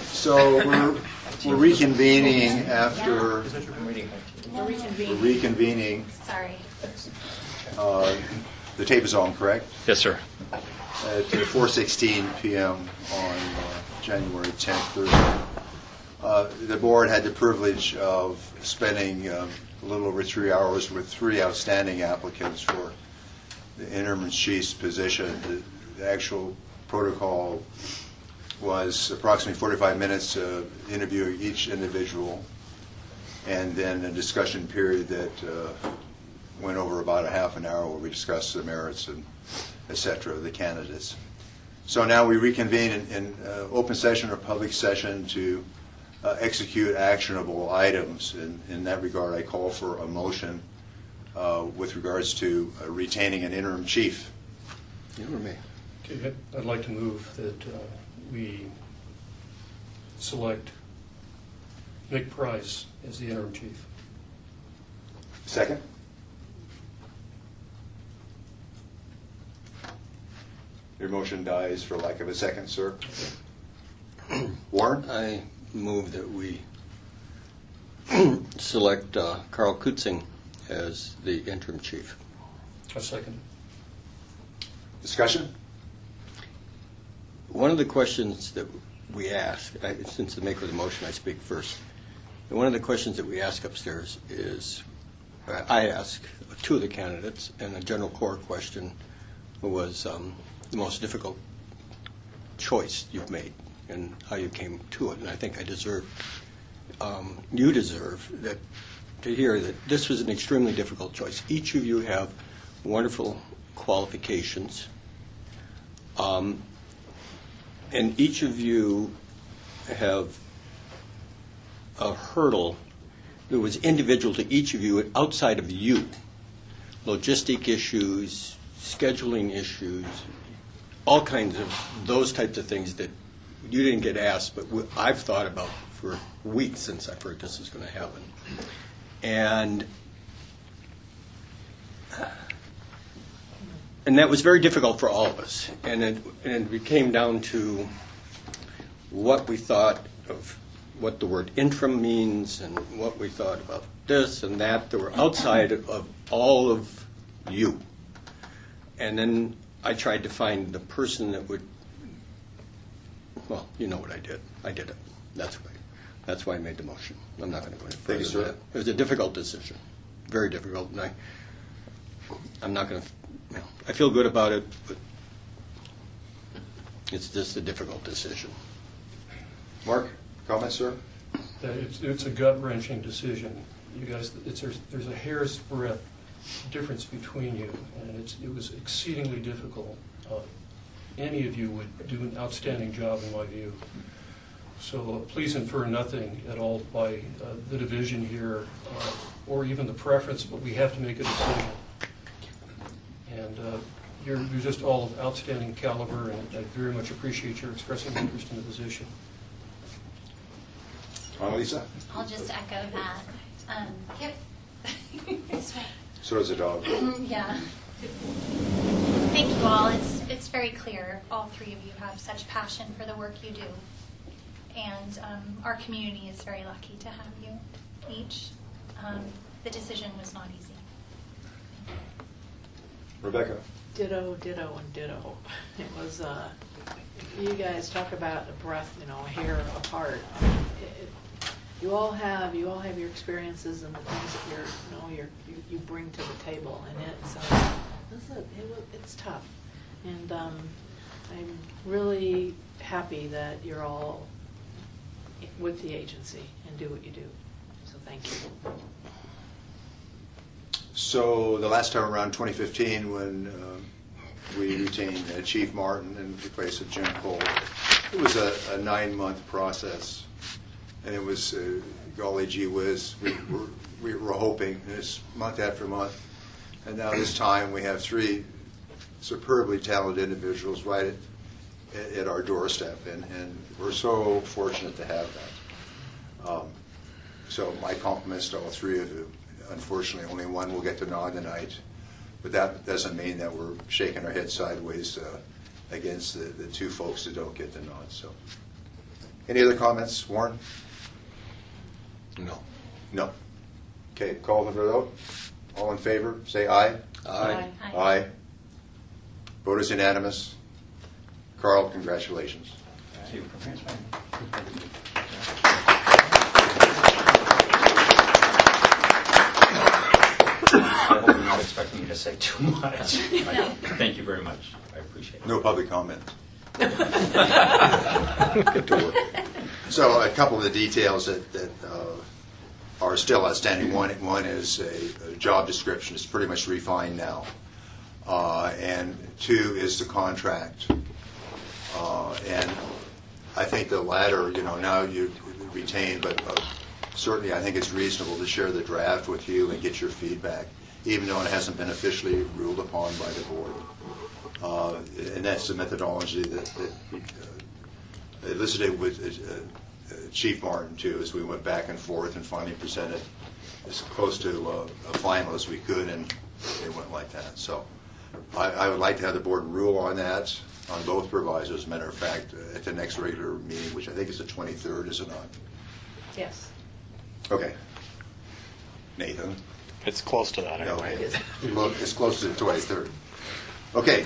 So we're reconvening after reconvening. Sorry. The tape is on, correct? Yes, sir. At 4:16 p.m. on January 10th, Thursday. The board had the privilege of spending a little over 3 hours with 3 outstanding applicants for the interim chief's position. The actual protocol was approximately 45 minutes to interview each individual, and then a discussion period that went over about a half an hour where we discussed the merits and et cetera of the candidates. So now we reconvene in open session or public session to execute actionable items. In that regard, I call for a motion with regards to retaining an interim chief. You or me? Okay, I'd like to move that we select Nick Price as the interim chief. Second? Your motion dies for lack of a second, sir. Warren? I move that we select Carl Kutzing as the interim chief. A second. Discussion? One of the questions that we ask, since the maker of the motion, I speak first. And one of the questions that we ask upstairs is, I ask two of the candidates, and the general core question was the most difficult choice you've made and how you came to it. And I think you deserve that, to hear that this was an extremely difficult choice. Each of you have wonderful qualifications. And each of you have a hurdle that was individual to each of you outside of you. Logistic issues, scheduling issues, all kinds of those types of things that you didn't get asked, but I've thought about for weeks since I've heard this is going to happen. And that was very difficult for all of us. And it came down to what we thought of what the word interim means and what we thought about this and that were outside of all of you. And then I tried to find the person that would, well, you know what I did. I did it. That's why I made the motion. I'm not going to go any further. Thank you, sir. It was a difficult decision, very difficult, and I'm not going to. I feel good about it, but it's just a difficult decision. Mark, comments, sir? It's a gut-wrenching decision. You guys, there's a hair's breadth difference between you, and it was exceedingly difficult. Any of you would do an outstanding job, in my view. So please infer nothing at all by the division here or even the preference, but we have to make a decision. And you're just all of outstanding caliber, and I very much appreciate your expressing interest in the position. Annalisa? I'll just echo that. Yep. This way. So does the dog. Yeah. Thank you all. It's very clear. All three of you have such passion for the work you do. And our community is very lucky to have you each. The decision was not easy. Rebecca? Ditto, ditto, and ditto. It was, you guys talk about a breath, a hair apart. You all have your experiences and the things that you bring to the table, and it's tough. And I'm really happy that you're all with the agency and do what you do. So thank you. So the last time around, 2015, when we retained Chief Martin in the place of Jim Cole, it was a 9-month process. And it was, golly gee whiz, we were hoping this month after month. And now this time we have 3 superbly talented individuals right at our doorstep. And we're so fortunate to have that. So my compliments to all 3 of you. Unfortunately, only one will get the nod tonight. But that doesn't mean that we're shaking our heads sideways against the 2 folks that don't get the nod. So Any other comments, Warren? No. No. Okay, call for the vote. All in favor, say aye. Aye. Aye. Vote is unanimous. Carl, congratulations. I hope you're not expecting me to say too much. Thank you very much. I appreciate it. No public comment. Get to work. So a couple of the details that are still outstanding. One is a job description. It's pretty much refined now. And two is the contract. And I think the latter, now you retain, but certainly I think it's reasonable to share the draft with you and get your feedback, even though it hasn't been officially ruled upon by the board. And that's the methodology that elicited with Chief Martin, too, as we went back and forth and finally presented as close to a final as we could, and it went like that. So I would like to have the board rule on that, on both provisos. As a matter of fact, at the next regular meeting, which I think is the 23rd, is it not? Yes. Okay. Nathan? It's close to that No, anyway. it's close to the 23rd. Okay.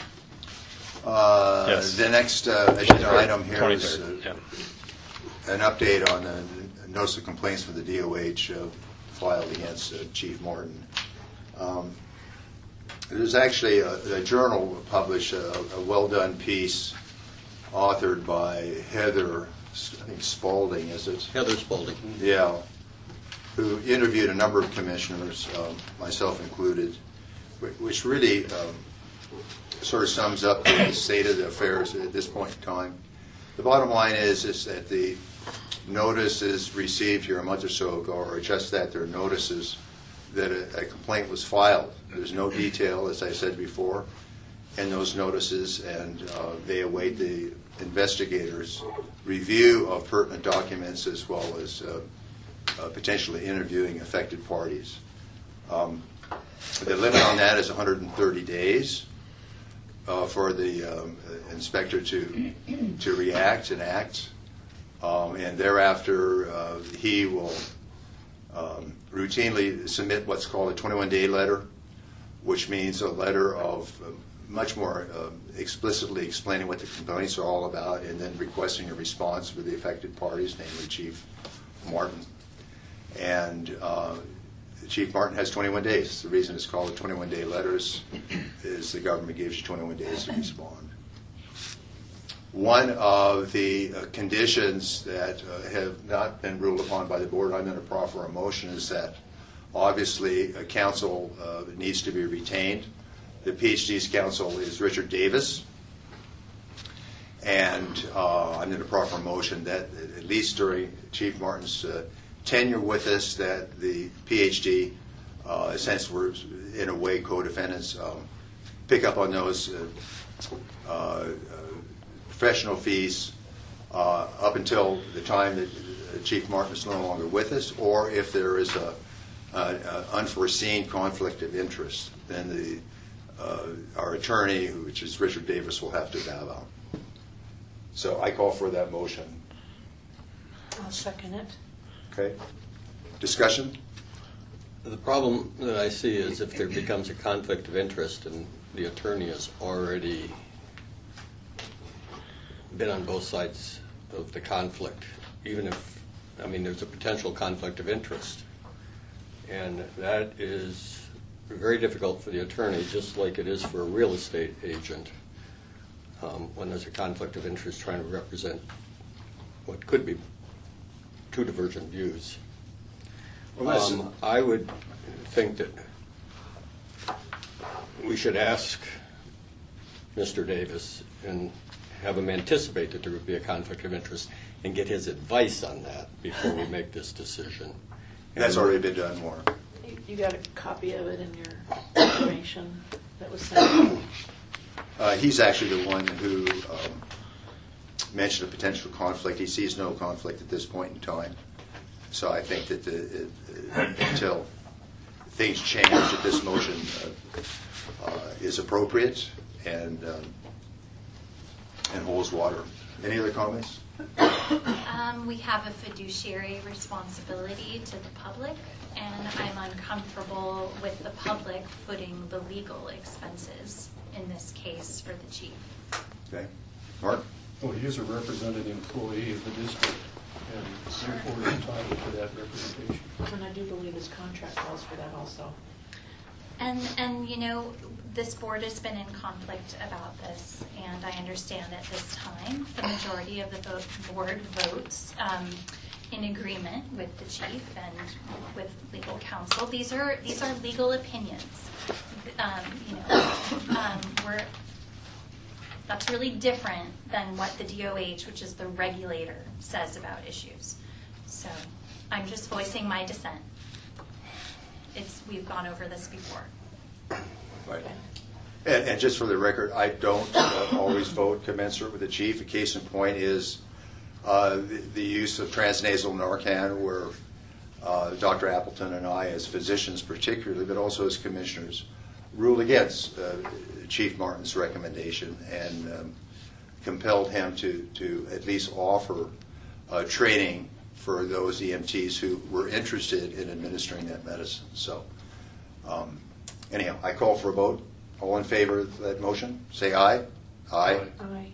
Yes. The next agenda item here is 23rd, yeah. an update on the notice of complaints from the DOH filed against Chief Martin. There's actually a journal published, a well-done piece authored by Heather, I think Spalding, is it? Heather Spalding. Yeah, who interviewed a number of commissioners, myself included, which really sort of sums up the state of the affairs at this point in time. The bottom line is that the notices received here a month or so ago are just that, they're notices that a complaint was filed. There's no detail, as I said before, in those notices, and they await the investigators' review of pertinent documents as well as potentially interviewing affected parties. The limit on that is 130 days for the inspector to react and act, and thereafter he will routinely submit what's called a 21-day letter, which means a letter of much more explicitly explaining what the complaints are all about, and then requesting a response for the affected parties, namely Chief Martin. And Chief Martin has 21 days. The reason it's called a 21-day letters is the government gives you 21 days to respond. One of the conditions that have not been ruled upon by the board, I'm going to proffer a motion, is that obviously a counsel needs to be retained. The PhD's counsel is Richard Davis, and I'm going to proffer a motion that at least during Chief Martin's tenure with us, that the PhD, since we're in a way co-defendants, pick up on those professional fees up until the time that Chief Martin is no longer with us, or if there is an unforeseen conflict of interest, then our attorney, which is Richard Davis, will have to bow out. So I call for that motion. I'll second it. Okay. Discussion? The problem that I see is if there becomes a conflict of interest and the attorney has already been on both sides of the conflict, even if, there's a potential conflict of interest. And that is very difficult for the attorney, just like it is for a real estate agent, when there's a conflict of interest trying to represent what could be two divergent views. I would think that we should ask Mr. Davis and have him anticipate that there would be a conflict of interest and get his advice on that before we make this decision. That's already been done, Warren. You got a copy of it in your information that was sent? He's actually the one who mentioned a potential conflict. He sees no conflict at this point in time. So I think that until things change, that this motion is appropriate and holds water. Any other comments? We have a fiduciary responsibility to the public, and I'm uncomfortable with the public footing the legal expenses in this case for the chief. Okay. Mark? Well, he is a represented employee of the district, and therefore is entitled to that representation. And I do believe his contract calls for that also. And you know, this board has been in conflict about this, and I understand at this time the majority of the board votes in agreement with the chief and with legal counsel. These are legal opinions. That's really different than what the DOH, which is the regulator, says about issues. So I'm just voicing my dissent. We've gone over this before. Right. And just for the record, I don't always vote commensurate with the chief. A case in point is the use of transnasal Narcan, where Dr. Appleton and I, as physicians particularly, but also as commissioners, ruled against Chief Martin's recommendation and compelled him to at least offer training for those EMTs who were interested in administering that medicine. So anyhow, I call for a vote. All in favor of that motion, say aye. Aye. Aye.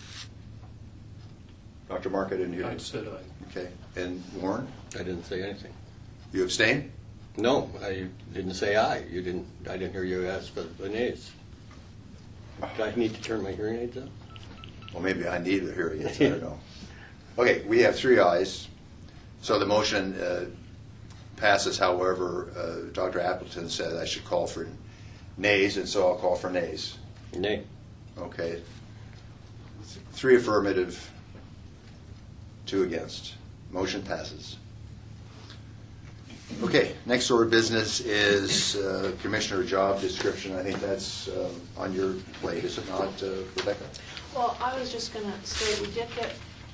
Dr. Mark, I didn't hear I you. said aye. Okay. And Warren, I didn't say anything. you abstain? No, I didn't say aye. You didn't. I didn't hear you ask for the nays. Do I need to turn my hearing aids on? Well, maybe I need a hearing aids. I don't know. Okay, we have 3 ayes. So the motion passes. However, Dr. Appleton said I should call for nays, and so I'll call for nays. Nay. Okay. 3 affirmative, 2 against. Motion passes. Okay, next order of business is commissioner job description. I think that's on your plate, is it not, Rebecca? Well, I was just going to say, we did get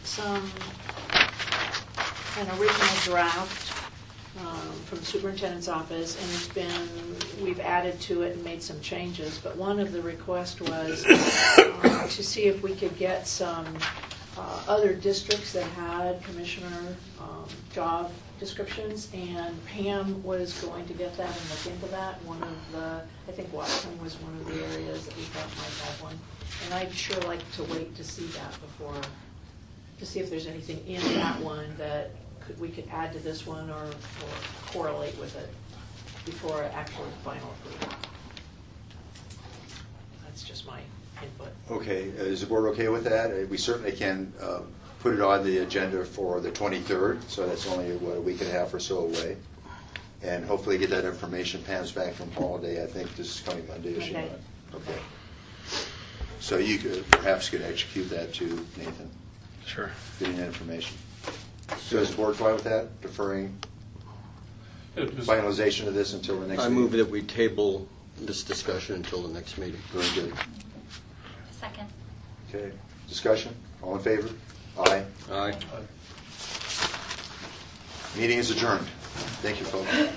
an original draft from the superintendent's office, and we've added to it and made some changes, but one of the requests was to see if we could get some other districts that had commissioner job descriptions, and Pam was going to get that and look into that. I think Watson was one of the areas that we thought might have one, and I'd sure like to wait to see that to see if there's anything in that one that we could add to this one or correlate with it before actual final approval. That's just my input. Okay, is the board okay with that? We certainly can put it on the agenda for the 23rd, so that's only a week and a half or so away. And hopefully get that information. Pam's back from holiday, I think this is coming Monday, is she not? Monday. Okay. So you perhaps could execute that too, Nathan, Sure. getting that information. So is the board fine with that, deferring It was- finalization of this until the next I meeting? move that we table this discussion until the next meeting. Very good. Second. Okay, discussion? All in favor? Aye. Aye. I- Meeting is adjourned. Thank you, folks.